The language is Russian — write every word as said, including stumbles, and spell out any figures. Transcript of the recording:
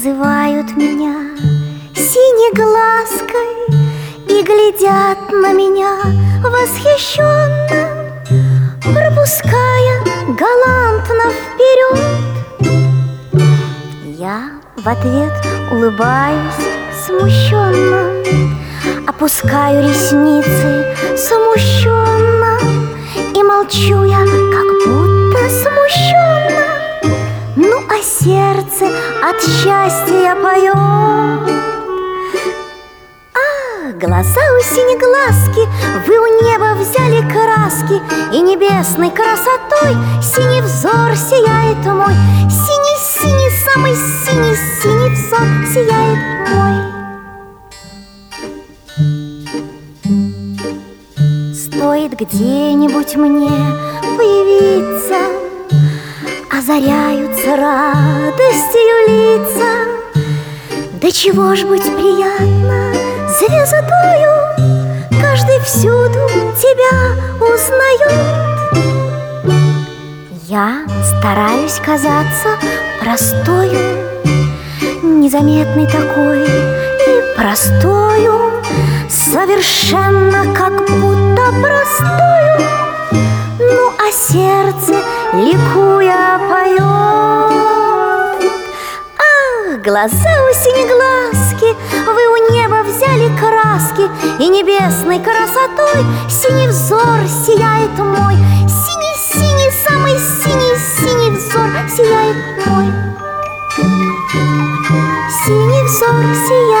называют меня синей глазкой и глядят на меня восхищенно, пропуская галантно вперед. Я в ответ улыбаюсь смущенно, опускаю ресницы смущенно и молчу я, как будто смущенно. Ну, а сердце от счастья поет. А, глаза у синеглазки, вы у неба взяли краски, и небесной красотой синий взор сияет мой. Синий-синий, самый синий-синий взор сияет мой. Стоит где-нибудь мне появиться, озаряются радостью лица. Да чего ж быть приятно звездою, каждый всюду тебя узнает. Я стараюсь казаться простою, незаметной такой и простою, совершенно как будто простою. Ну, а сердце, ликуя, поет. Ах, глаза у синеглазки, вы у неба взяли краски, и небесной красотой синий взор сияет мой. Синий-синий, самый синий-синий взор сияет мой. Синий взор сияет.